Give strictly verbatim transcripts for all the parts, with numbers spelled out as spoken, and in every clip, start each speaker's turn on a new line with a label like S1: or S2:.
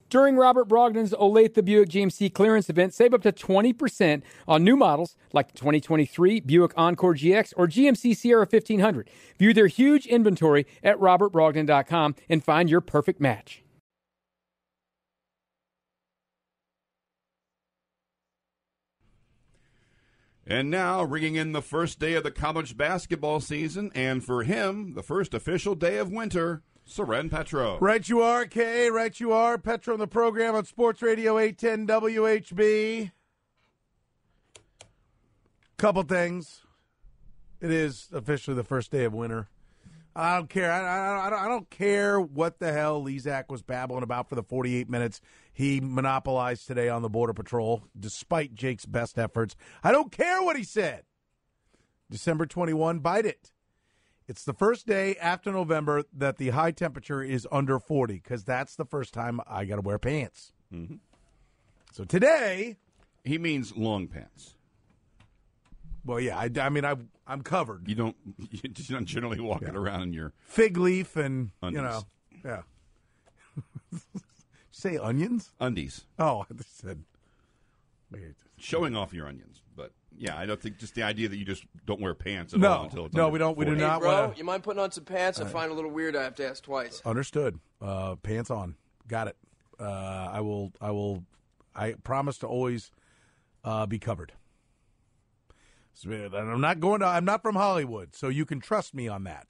S1: During Robert Brogdon's Olathe Buick G M C clearance event, save up to twenty percent on new models like the twenty twenty-three Buick Encore G X or G M C Sierra fifteen hundred. View their huge inventory at robert brogdon dot com and find your perfect match.
S2: And now, ringing in the first day of the college basketball season, and for him, the first official day of winter, Soren Petro.
S3: Right you are, Kay. Right you are. Petro on the program on Sports Radio eight ten W H B. Couple things. It is officially the first day of winter. I don't care. I, I, I, don't, I don't care what the hell Lezak was babbling about for the forty-eight minutes he monopolized today on the Border Patrol, despite Jake's best efforts. I don't care what he said. December twenty-first, bite it. It's the first day after November that the high temperature is under forty, because that's the first time I got to wear pants.
S2: Mm-hmm.
S3: So today...
S2: He means long pants.
S3: Well, yeah, I, I mean, I, I'm covered.
S2: You don't you don't generally walk
S3: yeah.
S2: it around in your...
S3: Fig leaf and,
S2: undies.
S3: You know, yeah. Say onions?
S2: Undies.
S3: Oh, I said...
S2: Showing off your onions, but... Yeah, I don't think just the idea that you just don't wear pants at
S3: no,
S2: all until it's
S3: no,
S2: under
S3: we don't. We do
S2: forty.
S3: not.
S4: Hey, bro,
S3: wanna...
S4: you mind putting on some pants? I
S3: uh,
S4: find it a little weird. I have to ask twice.
S3: Understood. Uh, pants on. Got it. Uh, I will. I will. I promise to always uh, be covered. So, and I'm not going to. I'm not from Hollywood, so you can trust me on that.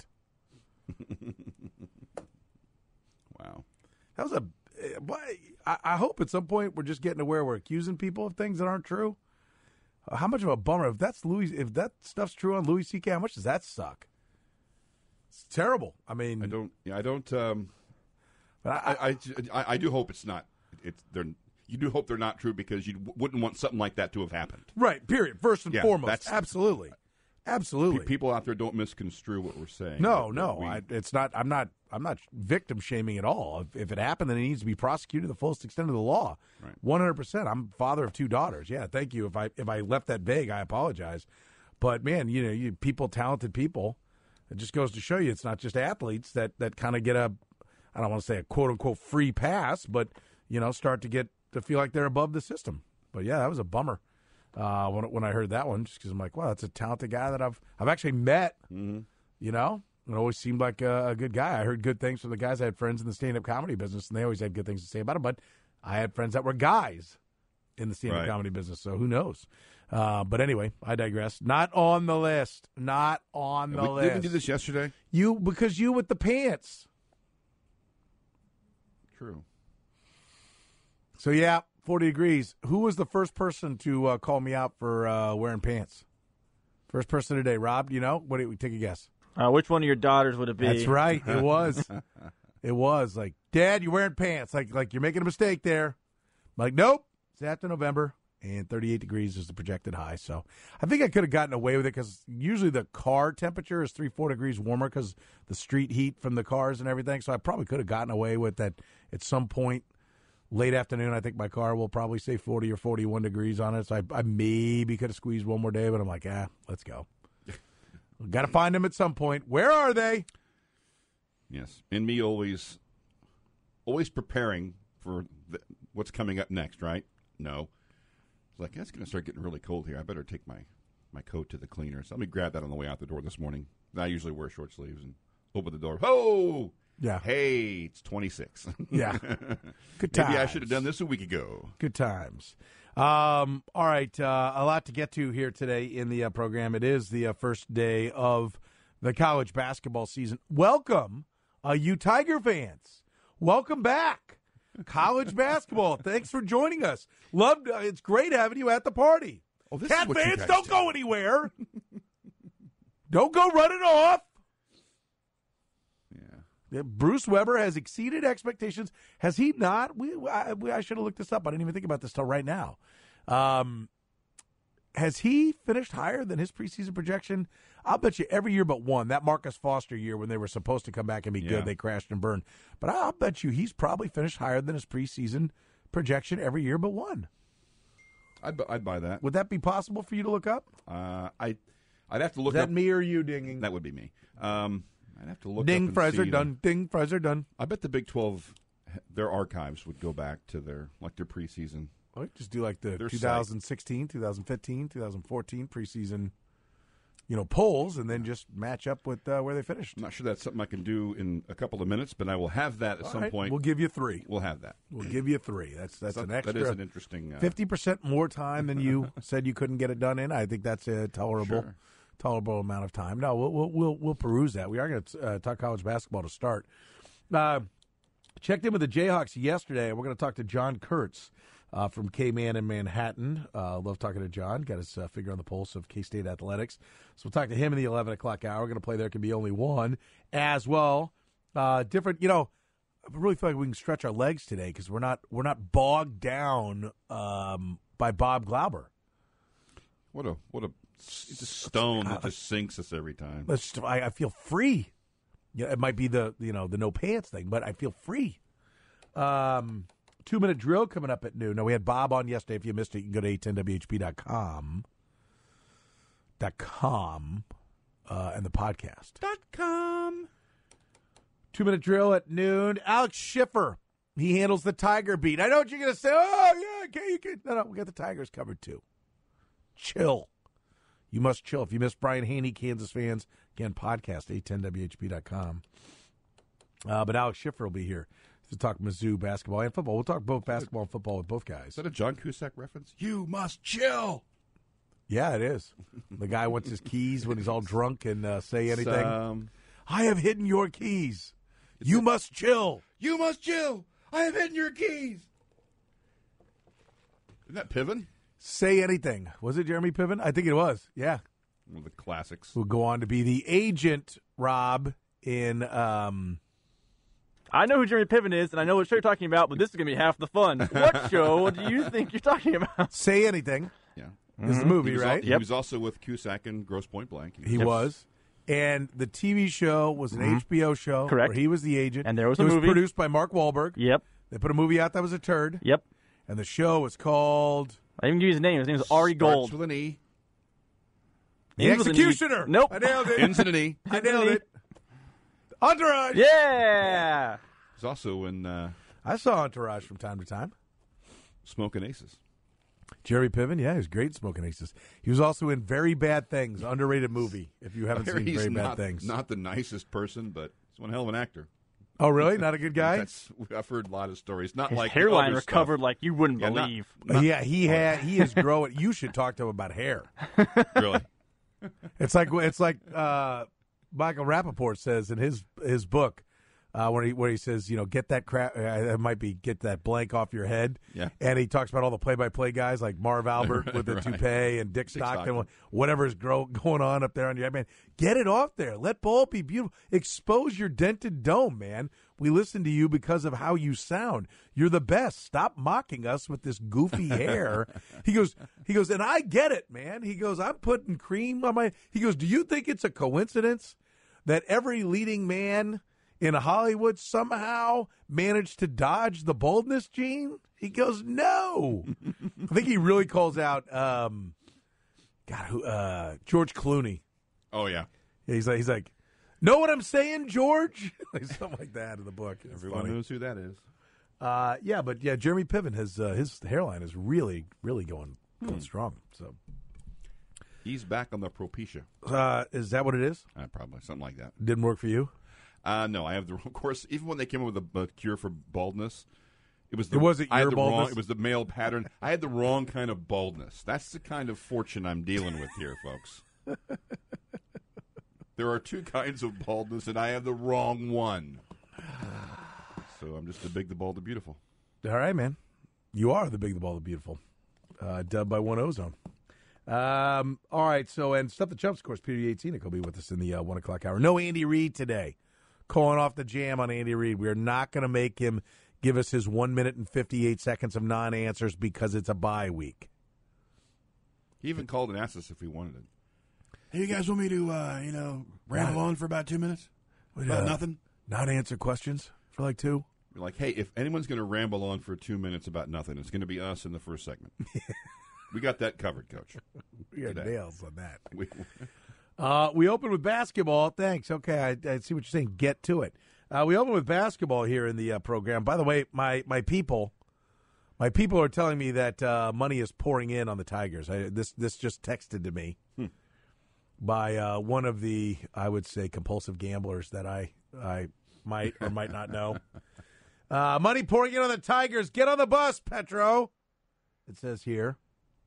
S2: Wow,
S3: that was a. I, I hope at some point we're just getting to where we're accusing people of things that aren't true. How much of a bummer if that's Louis? If that stuff's true on Louis C K, how much does that suck? It's terrible. I mean,
S2: I don't. Yeah, I don't. Um,
S3: but I
S2: I, I, I, I do hope it's not. It's they're. You do hope they're not true because you wouldn't want something like that to have happened.
S3: Right. Period. First and
S2: yeah,
S3: foremost.
S2: That's,
S3: absolutely. Absolutely.
S2: People out there don't misconstrue what we're saying.
S3: No,
S2: but,
S3: no.
S2: but we,
S3: I, it's not. I'm not. I'm not victim shaming at all. If, if it happened, then it needs to be prosecuted to the fullest extent of the law. One hundred percent. I'm father of two daughters. Yeah. Thank you. If I if I left that vague, I apologize. But man, you know, you people, talented people. It just goes to show you, it's not just athletes that that kind of get a, I don't want to say a quote unquote free pass, but you know, start to get to feel like they're above the system. But yeah, that was a bummer. Uh, when when I heard that one, just because I'm like, wow, that's a talented guy that I've I've actually met.
S2: Mm-hmm.
S3: You know, it always seemed like a, a good guy. I heard good things from the guys. I had friends in the stand-up comedy business, and they always had good things to say about him. But I had friends that were guys in the stand-up
S2: right.
S3: comedy business, so who knows? Uh, but anyway, I digress. Not on the list. Not on the
S2: we
S3: list.
S2: didn't do this yesterday.
S3: You because you with the pants.
S2: True.
S3: So yeah, forty degrees. Who was the first person to uh, call me out for uh, wearing pants? First person today, Rob. You know, what? Do we take a guess?
S5: Uh, which one of your daughters would it be?
S3: That's right. It was. It was like, Dad, you're wearing pants. Like, like you're making a mistake there. I'm like, nope. It's after November, and thirty-eight degrees is the projected high. So I think I could have gotten away with it because usually the car temperature is three, four degrees warmer because the street heat from the cars and everything. So I probably could have gotten away with that at some point. Late afternoon, I think my car will probably say forty or forty-one degrees on it. So I, I maybe could have squeezed one more day, but I'm like, ah, let's go. Got to find them at some point. Where are they?
S2: Yes. And me always always preparing for the, what's coming up next, right? No. It's like, it's going to start getting really cold here. I better take my, my coat to the cleaner. So let me grab that on the way out the door this morning. I usually wear short sleeves and open the door. Oh!
S3: Yeah.
S2: Hey, it's twenty-six.
S3: Yeah. Good times.
S2: Maybe I should have done this a week ago.
S3: Good times. Um, all right. Uh, a lot to get to here today in the uh, program. It is the uh, first day of the college basketball season. Welcome, uh, you Tiger fans. Welcome back. College basketball. Thanks for joining us. Loved. Uh, it's great having you at the party.
S2: Oh, this
S3: Cat
S2: is what you
S3: fans,
S2: guys
S3: don't
S2: do.
S3: go anywhere. Don't go running off.
S2: Yeah.
S3: Bruce Weber has exceeded expectations. Has he not? We I, we, I should have looked this up. I didn't even think about this till right now. Um, has he finished higher than his preseason projection? I'll bet you every year but one. That Marcus Foster year when they were supposed to come back and be
S2: Yeah.
S3: good, they crashed and burned. But I'll bet you he's probably finished higher than his preseason projection every year but one.
S2: I'd, bu- I'd buy that.
S3: Would that be possible for you to look up?
S2: Uh, I, I'd have to look
S3: Is that
S2: up.
S3: me or you dinging?
S2: That would be me. Um, I'd have to look
S3: Ding,
S2: up and
S3: fries are
S2: see.
S3: done. Ding, fries are done.
S2: I bet the Big twelve their archives would go back to their like their preseason.
S3: Well, just do like the
S2: Their
S3: twenty sixteen, twenty fifteen, twenty fourteen preseason, you know, polls, and then just match up with uh, where they finished.
S2: I'm not sure that's something I can do in a couple of minutes, but I will have that at
S3: All
S2: some
S3: right,
S2: point.
S3: We'll give you three.
S2: We'll have that.
S3: We'll give you three. That's that's
S2: So
S3: an extra.
S2: That is an interesting. Uh,
S3: Fifty percent more time than you said you couldn't get it done in. I think that's a tolerable,
S2: Sure.
S3: tolerable amount of time. No, we'll we'll we'll, we'll peruse that. We are going to uh, talk college basketball to start. Uh, checked in with the Jayhawks yesterday. We're going to talk to John Kurtz uh, from K-Man in Manhattan. Uh, love talking to John. Got his uh, finger on the pulse of K-State athletics. So we'll talk to him in the eleven o'clock hour. We're going to play There Can Be Only One as well. Uh, different, you know. I really feel like we can stretch our legs today because we're not we're not bogged down um, by Bob Glauber.
S2: what a what a s- stone that just sinks us every time.
S3: Let's just, I, I feel free. Yeah, it might be the you know the no pants thing, but I feel free. Um, two minute drill coming up at noon. Now we had Bob on yesterday. If you missed it, you can go to A ten W H P dot com. Dot com uh, and the podcast.
S2: Dot com.
S3: Two minute drill at noon. Alex Schiffer. He handles the Tiger beat. I know what you're going to say. Oh, yeah, okay, you can. No, no, we got the Tigers covered too. Chill. You must chill. If you missed Brian Haney, Kansas fans, again, podcast, A ten W H P dot com. Uh, but Alex Schiffer will be here to talk Mizzou basketball and football. We'll talk both basketball and football with both guys.
S2: Is that a John Cusack reference? You must chill.
S3: Yeah, it is. The guy wants his keys when he's all drunk and uh, say anything.
S2: Um,
S3: I have hidden your keys. You must chill.
S2: you must chill. I have hidden your keys. Isn't that Piven?
S3: Say anything. Was it Jeremy Piven? I think it was. Yeah.
S2: One of the classics.
S3: Will go on to be the agent, Rob, in um,
S5: I know who Jeremy Piven is, and I know what show you're talking about, but this is going to be half the fun. What show do you think you're talking about?
S3: Say Anything.
S2: Yeah.
S3: Is the movie,
S2: He was,
S3: right?
S2: al- he
S5: Yep.
S2: was also with Cusack in Grosse Point Blank.
S3: He was. And the T V show was an H B O show
S5: Correct.
S3: where he was the agent.
S5: And there was
S3: it
S5: a
S3: was
S5: movie.
S3: produced by Mark Wahlberg.
S5: Yep,
S3: They put a movie out that was a turd.
S5: yep.
S3: And the show was called
S5: I even give you his name. His name is Ari
S2: Starts
S5: Gold.
S2: with an E.
S3: The
S5: Ends with an E.
S3: Executioner.
S5: Nope.
S3: I nailed it.
S2: Ends in an E.
S3: I nailed it. Entourage.
S5: Yeah.
S2: He's also in uh,
S3: I saw Entourage from time to time.
S2: Smoking Aces.
S3: Jerry Piven, yeah, he was great in Smoking Aces. He was also in Very Bad Things, underrated movie. If you haven't
S2: I hear
S3: seen
S2: he's
S3: Very Bad
S2: not,
S3: Things,
S2: not the nicest person, but he's one hell of an actor.
S3: oh really? Not a good guy.
S2: That's, I've heard a lot of stories. Not
S5: His
S2: like the
S5: hairline
S2: other
S5: recovered
S2: stuff.
S5: like you wouldn't
S2: Yeah, not-
S5: believe.
S3: yeah, he had. He is growing. You should talk to him about hair.
S2: Really.
S3: It's like it's like uh, Michael Rappaport says in his his book, uh, where he where he says, you know, get that crap. Uh, it might be get that blank off your head.
S2: Yeah.
S3: And he talks about all the play by play guys like Marv Albert with the
S2: Right.
S3: toupee and Dick
S2: Dick
S3: Stockton,
S2: Stockton.
S3: whatever's grow, going on up there on your head, man. Get it off there. Let ball be beautiful. Expose your dented dome, man. We listen to you because of how you sound. You're the best. Stop mocking us with this goofy hair. He goes, he goes, and I get it, man. He goes, I'm putting cream on my. He goes, do you think it's a coincidence that every leading man in Hollywood somehow managed to dodge the baldness gene? He goes, no. I think he really calls out, um, God, who, uh, George Clooney.
S2: Oh, yeah.
S3: He's like, he's like, know what I'm saying, George? Like something like that in the book. It's
S2: Everyone
S3: funny.
S2: knows who that is.
S3: Uh, yeah, but yeah, Jeremy Piven has uh, his hairline is really, really going going strong. So,
S2: He's back on the Propecia.
S3: uh, is that what it is?
S2: Uh, probably something like that.
S3: Didn't work for you.
S2: Uh, no, I have the of course. Even when they came up with a, a cure for baldness, it was the,
S3: It wasn't
S2: I had
S3: your
S2: the wrong.
S3: baldness?
S2: It was the male pattern. I had the wrong kind of baldness. That's the kind of fortune I'm dealing with here, folks. There are two kinds of baldness, and I have the wrong one. So I'm just the big, the bald, the beautiful.
S3: All right, man. You are the big, the ball, the beautiful. Uh, dubbed by One Ozone. Um, all right, so, and Stuff the Chumps, of course, Peter Yates will be with us in the uh, one o'clock hour. No Andy Reid today. Calling off the jam on Andy Reid. We're not going to make him give us his one minute and fifty-eight seconds of non-answers because it's a bye week.
S2: He even called and asked us if we wanted it.
S6: Hey, you guys want me to, uh, you know, ramble on for about two minutes? About
S3: Uh,
S6: nothing?
S3: Not answer questions for like two?
S2: We're like, hey, if anyone's going to ramble on for two minutes about nothing, it's going to be us in the first segment. We got that covered, Coach.
S3: We got
S2: Today.
S3: nails on that.
S2: We,
S3: Uh, we open with basketball. Thanks. Okay, I, I see what you're saying. Get to it. Uh, we open with basketball here in the uh, program. By the way, my my people, my people are telling me that uh, money is pouring in on the Tigers. I, this this just texted to me hmm. by uh, one of the, I would say, compulsive gamblers that I I might or might not know. Uh, money pouring in on the Tigers. Get on the bus, Petro. It says here.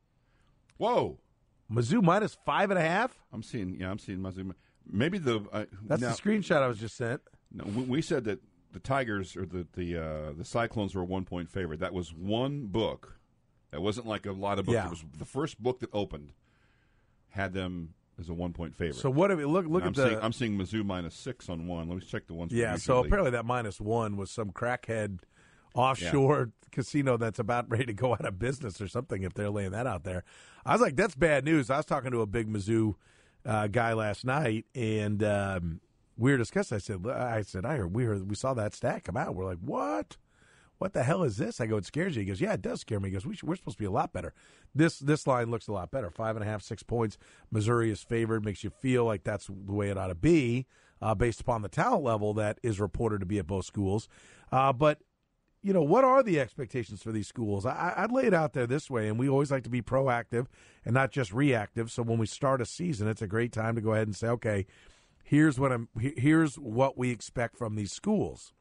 S2: Whoa.
S3: Mizzou minus five and a half?
S2: I'm seeing, yeah, I'm seeing Mizzou. Maybe the. Uh,
S3: That's
S2: now,
S3: the screenshot I was just sent.
S2: No, we, we said that the Tigers or the the uh, the Cyclones were a one point favorite. That was one book. That wasn't like a lot of books.
S3: Yeah.
S2: It was the first book that opened had them as a one point favorite.
S3: So what? Have we, look look
S2: I'm
S3: at the.
S2: Seeing, I'm seeing Mizzou minus six on one. Let me check the ones.
S3: Yeah. So apparently that minus one was some crackhead offshore yeah. casino that's about ready to go out of business or something. If they're laying that out there, I was like, that's bad news. I was talking to a big Mizzou uh, guy last night, and. Um, We were discussing. I said, I said, I heard we heard we saw that stat come out. We're like, what? What the hell is this? I go, it scares you. He goes, yeah, it does scare me. He goes, we should, we're supposed to be a lot better. This this line looks a lot better. Five and a half, six points. Missouri is favored. Makes you feel like that's the way it ought to be, uh, based upon the talent level that is reported to be at both schools. Uh, but you know, what are the expectations for these schools? I, I'd lay it out there this way, and we always like to be proactive and not just reactive. So when we start a season, it's a great time to go ahead and say, okay. Here's what I'm. Here's what we expect from these schools.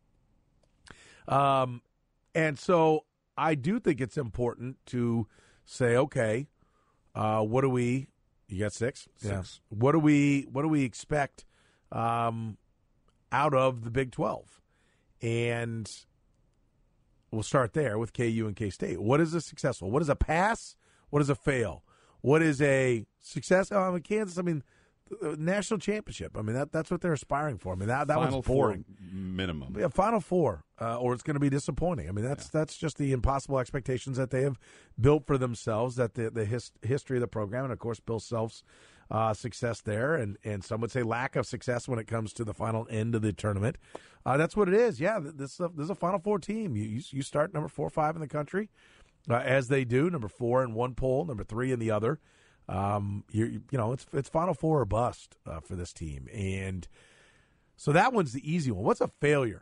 S3: Um, and so I do think it's important to say, okay, uh, what do we? You got six.
S2: Six.
S3: Yeah. What do we? What do we expect um, out of the Big twelve? And we'll start there with K U and K-State. What is a successful? What is a pass? What is a fail? What is a success? Oh, I mean, Kansas. I mean. National championship. I mean, that that's what they're aspiring for. I mean, that, that
S2: Final
S3: one's boring.
S2: Four minimum.
S3: Yeah, Final Four, uh, or it's going to be disappointing. I mean, that's yeah. that's just the impossible expectations that they have built for themselves, that the, the his, history of the program, and, of course, Bill Self's uh, success there, and, and some would say lack of success when it comes to the final end of the tournament. Uh, that's what it is. Yeah, this is a, this is a Final Four team. You, you, you start number four or five in the country, uh, as they do, number four in one poll, number three in the other. Um, you you know, it's it's Final Four or bust uh, for this team, and so that one's the easy one. What's a failure?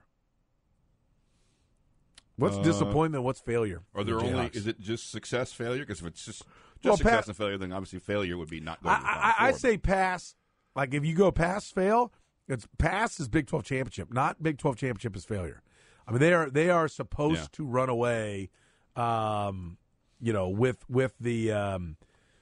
S3: What's uh, disappointment? What's failure?
S2: Are there the only? Is it just success, failure? Because if it's just just
S3: well,
S2: success
S3: pass,
S2: and failure, then obviously failure would be not going.
S3: I,
S2: to the Final
S3: I,
S2: Four.
S3: I say pass. Like if you go pass, fail. It's pass is Big twelve championship, not Big twelve championship is failure. I mean, they are they are supposed yeah. to run away. Um, you know, with with the. Um,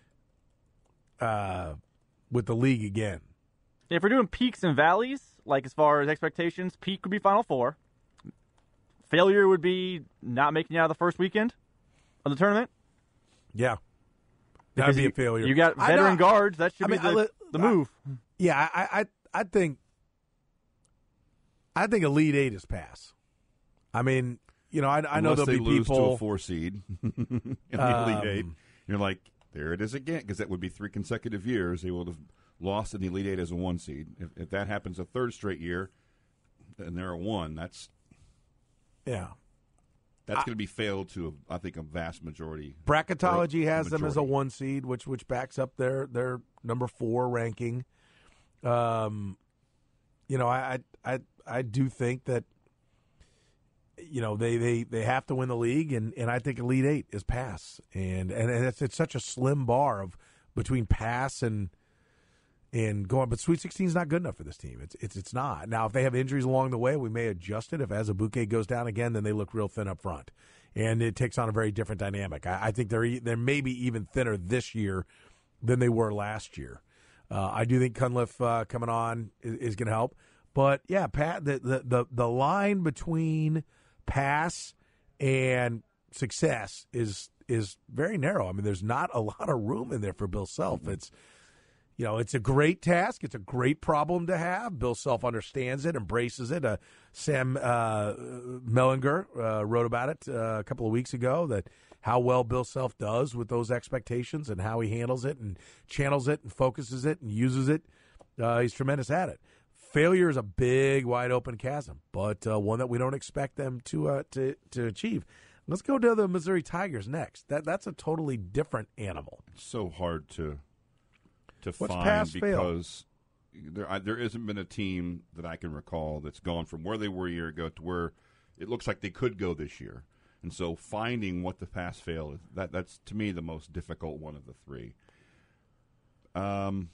S3: Uh, with the league again.
S5: If we're doing peaks and valleys, like as far as expectations, peak would be Final Four. Failure would be not making it out of the first weekend of the tournament.
S3: Yeah. That would be
S5: you,
S3: a failure.
S5: You got veteran guards. That should
S3: I
S5: be
S3: mean,
S5: the,
S3: I,
S5: the move.
S3: I, yeah, I, I I think I think Elite Eight is pass. I mean, you know, I, I know there'll
S2: they
S3: be
S2: lose
S3: people
S2: to a four seed in the um, Elite Eight. You're like, there it is again, because that would be three consecutive years. They would have lost in the Elite Eight as a one seed. If, if that happens a third straight year, and they're a one, that's
S3: yeah,
S2: that's going to be failed to, a, I think, a vast majority.
S3: Bracketology has
S2: majority.
S3: them as a one seed, which which backs up their their number four ranking. Um, you know, I I I, I do think that. You know, they, they, they have to win the league, and, and I think Elite Eight is pass. And and, and it's, it's such a slim bar of between pass and and going. But Sweet sixteen is not good enough for this team. It's it's it's not. Now, if they have injuries along the way, we may adjust it. If Azubuike goes down again, then they look real thin up front. And it takes on a very different dynamic. I, I think they're, they're maybe even thinner this year than they were last year. Uh, I do think Cunliffe uh, coming on is, is going to help. But, yeah, Pat, the, the, the, the line between – pass and success is is very narrow. I mean, there's not a lot of room in there for Bill Self. It's, you know, it's a great task. It's a great problem to have. Bill Self understands it, embraces it. Uh, Sam uh, Mellinger uh, wrote about it uh, a couple of weeks ago, that how well Bill Self does with those expectations and how he handles it and channels it and focuses it and uses it. Uh, he's tremendous at it. Failure is a big, wide-open chasm, but uh, one that we don't expect them to uh, to to achieve. Let's go to the Missouri Tigers next. That that's a totally different animal.
S2: It's so hard to to
S3: What's
S2: find
S3: pass,
S2: because there I, there hasn't been a team that I can recall that's gone from where they were a year ago to where it looks like they could go this year. And so finding what the pass fail is, that that's to me the most difficult one of the three. Um,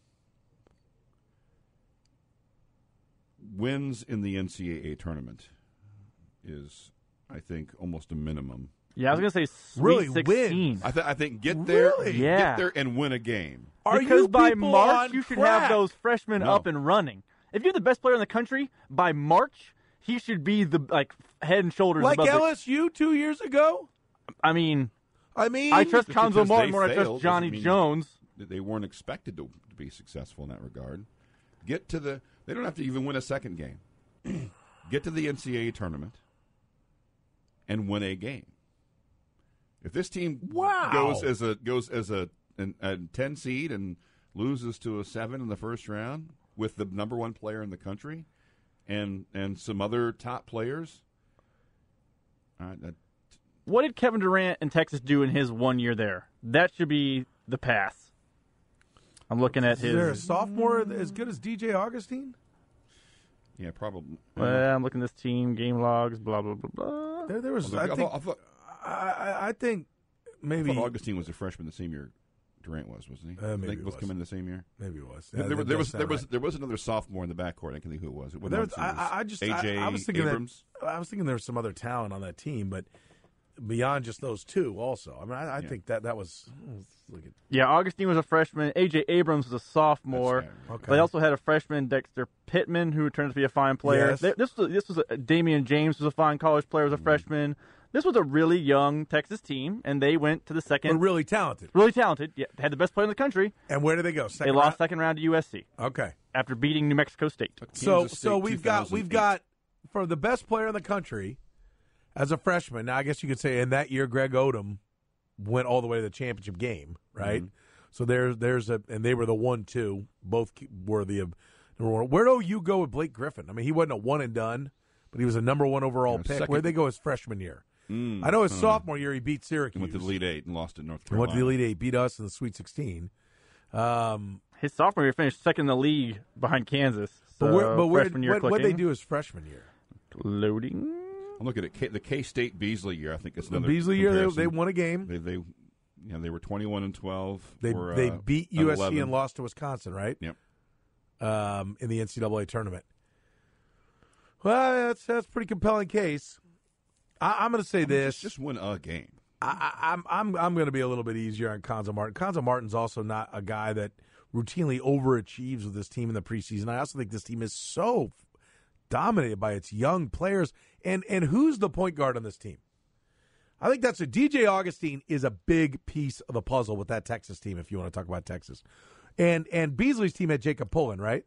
S2: wins in the N C double A tournament is, I think, almost a minimum.
S5: Yeah, I was gonna say Sweet
S3: Really,
S5: sixteen.
S3: win.
S2: I, th- I think get there,
S3: Really?
S2: get
S5: Yeah.
S2: there, and win a game.
S3: Are
S5: because
S3: you
S5: by
S3: people
S5: March
S3: on
S5: you should
S3: crack?
S5: have those freshmen
S2: No.
S5: up and running. If you're the best player in the country by March, he should be the like head and shoulders
S3: Like
S5: above.
S3: L S U two years ago.
S5: The, I mean,
S3: I mean,
S5: I trust
S2: Just
S5: Conzo
S2: because
S5: Martin
S2: they
S5: more than I
S2: failed
S5: trust Johnny
S2: doesn't mean
S5: Jones.
S2: that they weren't expected to, to be successful in that regard. Get to the. They don't have to even win a second game. Get to the N C double A tournament and win a game. If this team
S3: Wow.
S2: goes as a goes as a, an, a ten seed and loses to a seven in the first round with the number one player in the country and and some other top players, uh, that,
S5: What did Kevin Durant in Texas do in his one year there? That should be the pass. I'm looking at
S3: is there a
S5: his.
S3: sophomore as good as D J Augustine?
S2: yeah, probably.
S5: Well, I'm looking at this team game logs. Blah blah blah blah.
S3: There, there was.
S2: I,
S3: I
S2: thought,
S3: think.
S2: I, thought,
S3: I, I, I think
S2: I
S3: maybe.
S2: thought Augustine was a freshman the same year Durant was, wasn't he?
S3: Uh,
S2: I
S3: maybe
S2: think
S3: he
S2: was
S3: was.
S2: coming the same year.
S3: Maybe it was.
S2: there,
S3: Yeah,
S2: there,
S3: that
S2: there
S3: does
S2: was
S3: sound
S2: there was
S3: right.
S2: there was another sophomore in the backcourt. I can't think who it was. It
S3: There was,
S2: wasn't
S3: I, I- I just.
S2: A J
S3: I, I was thinking
S2: Abrams.
S3: that. I was thinking there was some other talent on that team, but beyond just those two, also. I mean, I, I
S2: Yeah.
S3: think that that was. Look at,
S5: Yeah, Augustine was a freshman. A J Abrams was a sophomore.
S2: That's right.
S3: okay.
S5: They also had a freshman, Dexter Pittman, who turned out to be a fine player.
S3: Yes.
S5: They- This was this was a, Damian James was a fine college player, was a freshman. This was a really young Texas team, and they went to the
S3: but
S5: second.
S3: really talented.
S5: Really talented. Yeah, they had the best player in the country.
S3: And where did they go?
S5: They
S3: Second
S5: lost
S3: round?
S5: second round to U S C
S3: Okay.
S5: after beating New Mexico State.
S3: So
S2: Kansas
S3: so
S2: State
S3: we've got we've
S2: two thousand eight.
S3: got for the best player in the country as a freshman. Now I guess you could say in that year Greg Odom went all the way to the championship game, right?
S2: Mm-hmm.
S3: So there's there's a and they were the one two, both worthy of number one. Where do you go with Blake Griffin? I mean, he wasn't a one and done, but he was a number one overall
S2: Yeah,
S3: pick.
S2: second-
S3: Where'd they go his freshman year?
S2: Mm,
S3: I know his
S2: uh,
S3: sophomore year he beat Syracuse.
S2: He went to the Elite Eight and lost to North
S3: He went
S2: Carolina.
S3: to the Elite Eight, beat us in the Sweet Sixteen. Um,
S5: His sophomore year finished second in the league behind Kansas. So
S3: but where, but where,
S5: freshman year
S3: what what they
S5: clicking.
S3: do his freshman year?
S5: Loading.
S2: I'm looking at K, the K State Beasley year. I think it's
S3: The
S2: another
S3: Beasley year they,
S2: comparison.
S3: they won a game.
S2: They they yeah they were twenty-one and twelve.
S3: They
S2: for,
S3: they
S2: uh,
S3: beat
S2: an
S3: U S C
S2: eleven.
S3: and lost to Wisconsin, right?
S2: Yep.
S3: Um, in the N C double A tournament. Well, that's that's a pretty compelling case. I, I'm going to say this.
S2: Just, just win a game.
S3: I, I, I'm I'm I'm going to be a little bit easier on Conzo Martin. Conzo Martin's also not a guy that routinely overachieves with this team in the preseason. I also think this team is so dominated by its young players. And and who's the point guard on this team? I think that's a D J Augustine is a big piece of the puzzle with that Texas team. If you want to talk about Texas, and and Beasley's team had Jacob Pullen, right?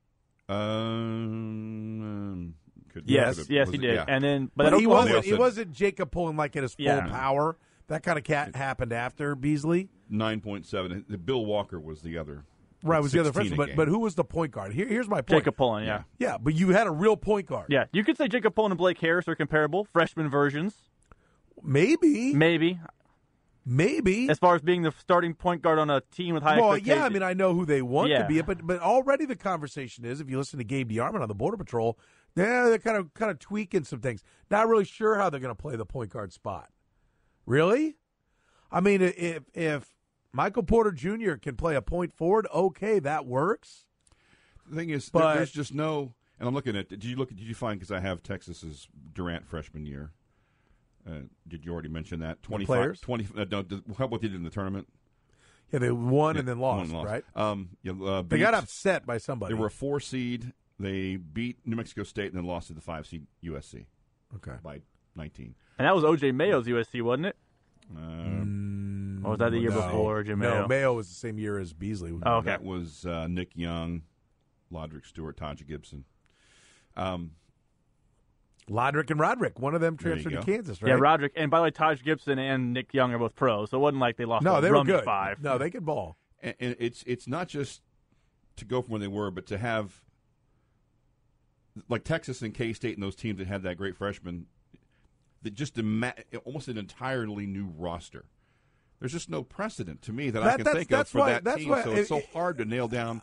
S2: Um, could,
S5: Yes,
S2: could have-
S5: yes,
S2: was
S5: he
S2: it-
S5: did.
S2: Yeah.
S5: And then, but,
S3: But
S5: at
S3: he
S5: Oklahoma-
S3: wasn't.
S2: They
S3: He
S2: also-
S3: wasn't Jacob Pullen like at his full
S5: Yeah.
S3: power. That kind of cat happened after Beasley.
S2: nine point seven. The Bill Walker was the other.
S3: Right, was the other
S2: sixteen
S3: freshman.
S2: a
S3: But
S2: game.
S3: but who was the point guard? Here, here's my point.
S5: Jacob Pullen, yeah.
S3: Yeah, but you had a real point guard.
S5: Yeah, you could say Jacob Pullen and Blake Harris are comparable, freshman versions.
S3: Maybe.
S5: Maybe.
S3: Maybe.
S5: As far as being the starting point guard on a team with high
S3: Well,
S5: expectations.
S3: yeah, I mean, I know who they want
S5: Yeah.
S3: to be, but but already the conversation is, if you listen to Gabe DeArmond on the Border Patrol, they're, they're kind of kind of tweaking some things. Not really sure how they're going to play the point guard spot. Really? I mean, if if Michael Porter Junior can play a point forward, okay, that works.
S2: The thing is,
S3: But-
S2: there, there's just no. And I'm looking at. Did you look? Did you find? Because I have Texas's Durant freshman year. Uh, did you already mention that? twenty-five,
S3: players?
S2: twenty. Uh, no, did- how what they did in the tournament?
S3: Yeah, they won and then
S2: Yeah, won
S3: lost,
S2: and
S3: right?
S2: Um, yeah, uh,
S3: They
S2: beat-
S3: got upset by somebody.
S2: They were a four seed. They beat New Mexico State and then lost to the five seed U S C
S3: okay.
S2: by nineteen.
S5: And that was O J Mayo's U S C, wasn't it?
S2: Uh,
S5: Or was that the year
S3: No.
S5: before, Jim Mayo?
S3: No, Mayo was the same year as Beasley.
S5: Oh, okay.
S2: That was uh, Nick Young, Lodrick Stewart, Taj Gibson. Um,
S3: Lodrick and Roderick. One of them
S2: There you
S3: transferred to
S2: go.
S3: Kansas, right?
S5: Yeah, Roderick. And by the way, Taj Gibson and Nick Young are both pros, so it wasn't like they lost
S3: No,
S5: a
S3: they were
S5: rummy
S3: good.
S5: five.
S3: No, they could ball.
S2: and, and it's it's not just to go from where they were, but to have like Texas and K State and those teams that had that great freshman, that just ima- almost an entirely new roster. There's just no precedent to me that, I
S3: That-
S2: can
S3: that's-
S2: think
S3: that's
S2: of for
S3: why-
S2: that
S3: that's
S2: team.
S3: why
S2: so
S3: it-
S2: it's so hard to nail down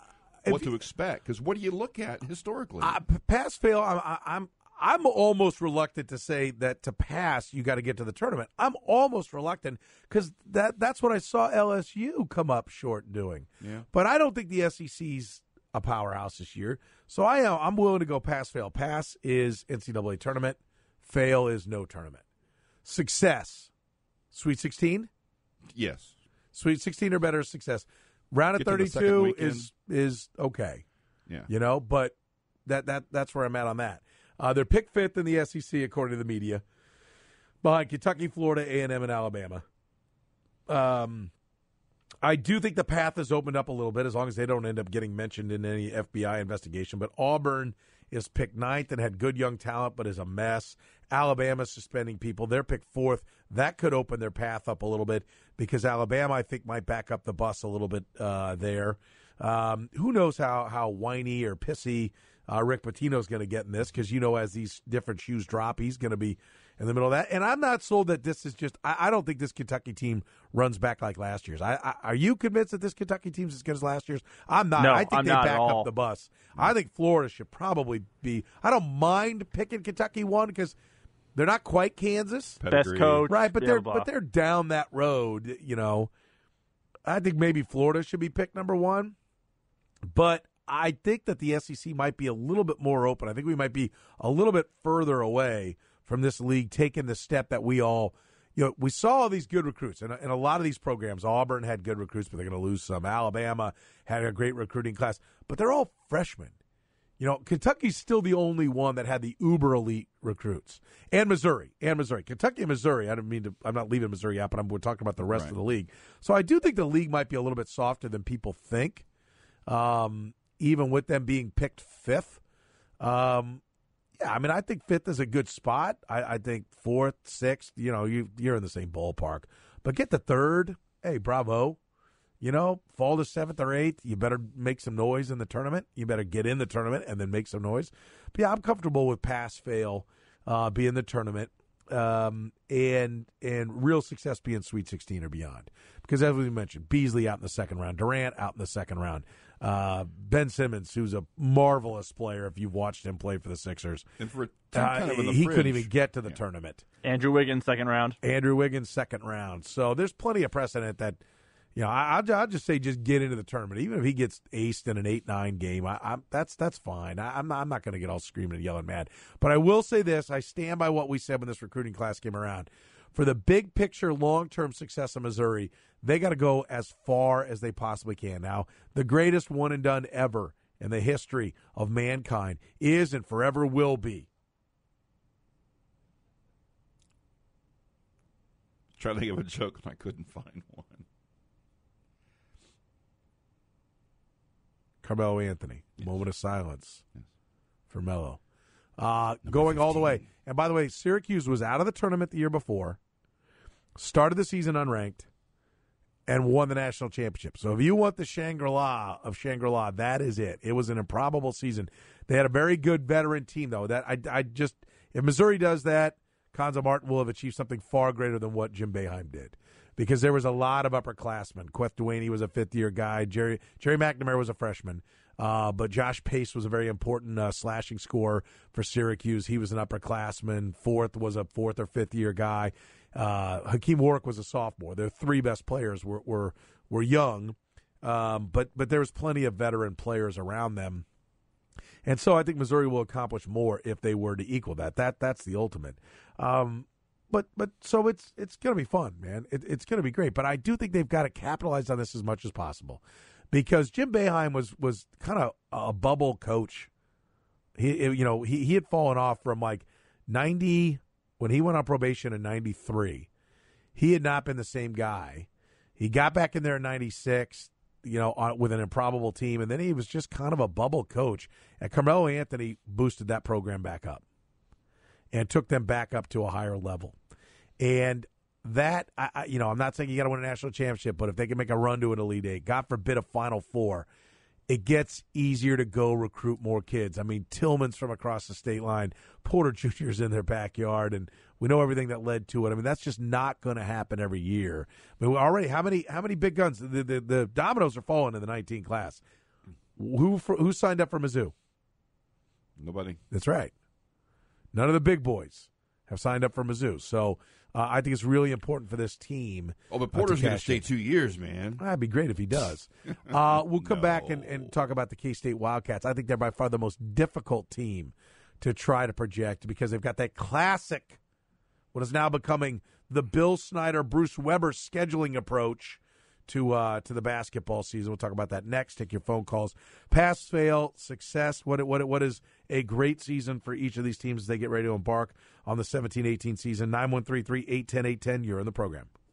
S2: what to expect. Because what do you look at historically?
S3: Uh, pass fail. I'm, I'm I'm almost reluctant to say that to pass you got to get to the tournament. I'm almost reluctant because that that's what I saw L S U come up short doing.
S2: Yeah.
S3: But I don't think the S E C's a powerhouse this year. So I am I'm willing to go pass fail. Pass is N C double A tournament. Fail is no tournament. Success, Sweet sixteen.
S2: Yes.
S3: Sweet sixteen or better is success. Round of
S2: Get to the second
S3: thirty-two
S2: weekend.
S3: is is okay.
S2: Yeah.
S3: You know, but that that that's where I'm at on that. Uh, they're picked fifth in the S E C according to the media, behind Kentucky, Florida, A and M, and Alabama. Um, I do think the path is opened up a little bit as long as they don't end up getting mentioned in any F B I investigation. But Auburn is picked ninth and had good young talent, but is a mess. Alabama's suspending people. They're picked fourth. That could open their path up a little bit because Alabama, I think, might back up the bus a little bit uh, there. Um, who knows how, how whiny or pissy uh, Rick Pitino's going to get in this because, you know, as these different shoes drop, he's going to be in the middle of that. And I'm not sold that this is just – I don't think this Kentucky team runs back like last year's. I, I, are you convinced that this Kentucky team's as good as last year's? I'm not.
S5: No,
S3: I think
S5: I'm
S3: they
S5: not at
S3: back
S5: all.
S3: up the bus. I think Florida should probably be – I don't mind picking Kentucky one because they're not quite Kansas.
S5: Best
S2: Pedigree.
S5: coach.
S3: Right, but
S5: blah,
S3: they're
S5: blah,
S3: but
S5: blah.
S3: they're down that road, you know. I think maybe Florida should be picked number one. But I think that the S E C might be a little bit more open. I think we might be a little bit further away from this league taking the step that we all, you know, we saw all these good recruits. And, and a lot of these programs, Auburn had good recruits, but they're going to lose some. Alabama had a great recruiting class, but they're all freshmen. You know, Kentucky's still the only one that had the uber elite recruits. And Missouri. And Missouri. Kentucky and Missouri, I don't mean to, I'm not leaving Missouri out, but I'm, we're talking about the rest
S2: Right.
S3: of the league. So I do think the league might be a little bit softer than people think. Um, even with them being picked fifth. Um, yeah, I mean, I think fifth is a good spot. I, I think fourth, sixth, you know, you, you're in the same ballpark. But get the third, hey, bravo. You know, fall to seventh or eighth, you better make some noise in the tournament. You better get in the tournament and then make some noise. But yeah, I'm comfortable with pass, fail, uh, be in the tournament, um, and and real success being Sweet sixteen or beyond. Because as we mentioned, Beasley out in the second round, Durant out in the second round, uh, Ben Simmons, who's a marvelous player if you've watched him play for the Sixers.
S2: And for a team
S3: Uh,
S2: kind of in the
S3: he
S2: fridge.
S3: couldn't even get to the
S2: Yeah.
S3: tournament.
S5: Andrew Wiggins, second round.
S3: Andrew Wiggins, second round. So there's plenty of precedent that, you know, I, I'll, I'll just say just get into the tournament. Even if he gets aced in an eight nine game, I, I, that's that's fine. I, I'm not, I'm not going to get all screaming and yelling mad. But I will say this. I stand by what we said when this recruiting class came around. For the big picture, long-term success of Missouri, they got to go as far as they possibly can. Now, the greatest one and done ever in the history of mankind is and forever will be.
S2: Trying to think of a joke, and I couldn't find one.
S3: Carmelo Anthony.
S2: Yes.
S3: Moment of silence
S2: Yes.
S3: for Melo. Uh, going all the way.
S2: fifteen.
S3: And by the way, Syracuse was out of the tournament the year before, started the season unranked, and won the national championship. So if you want the Shangri-La of Shangri-La, that is it. It was an improbable season. They had a very good veteran team, though. That I, I just if Missouri does that, Konza Martin will have achieved something far greater than what Jim Boeheim did. Because there was a lot of upperclassmen. Queth Duaney was a fifth-year guy. Jerry Jerry McNamara was a freshman. Uh, but Josh Pace was a very important uh, slashing scorer for Syracuse. He was an upperclassman. Fourth was a fourth or fifth-year guy. Uh, Hakeem Warwick was a sophomore. Their three best players were were, were young, um, but but there was plenty of veteran players around them. And so I think Missouri will accomplish more if they were to equal that. That that's the ultimate. Um, But but so it's it's going to be fun, man. It, it's going to be great. But I do think they've got to capitalize on this as much as possible, because Jim Boeheim was was kind of a bubble coach. He you know he he had fallen off from like ninety when he went on probation in ninety-three. He had not been the same guy. He got back in there in ninety-six, you know, on, with an improbable team, and then he was just kind of a bubble coach. And Carmelo Anthony boosted that program back up and took them back up to a higher level. And that, I, I, you know, I'm not saying you got to win a national championship, but if they can make a run to an Elite Eight, God forbid a Final Four, it gets easier to go recruit more kids. I mean, Tillman's from across the state line. Porter Junior's in their backyard, and we know everything that led to it. I mean, that's just not going to happen every year. I mean, already, how many how many big guns? The, the, the dominoes are falling in the nineteen class. Who for, who signed up for Mizzou?
S2: Nobody.
S3: That's right. None of the big boys have signed up for Mizzou. So uh, I think it's really important for this team.
S2: Oh, but
S3: uh,
S2: Porter's going to
S3: cash
S2: stay
S3: in.
S2: two years, man.
S3: That'd be great if he does. Uh, we'll come
S2: No.
S3: back and, and talk about the K-State Wildcats. I think they're by far the most difficult team to try to project because they've got that classic, what is now becoming the Bill Snyder, Bruce Weber scheduling approach to uh, to the basketball season. We'll talk about that next. Take your phone calls. Pass, fail, success. What what what is a great season for each of these teams as they get ready to embark on the seventeen eighteen season? nine one three three, eight one zero, eight one zero. You're in the program.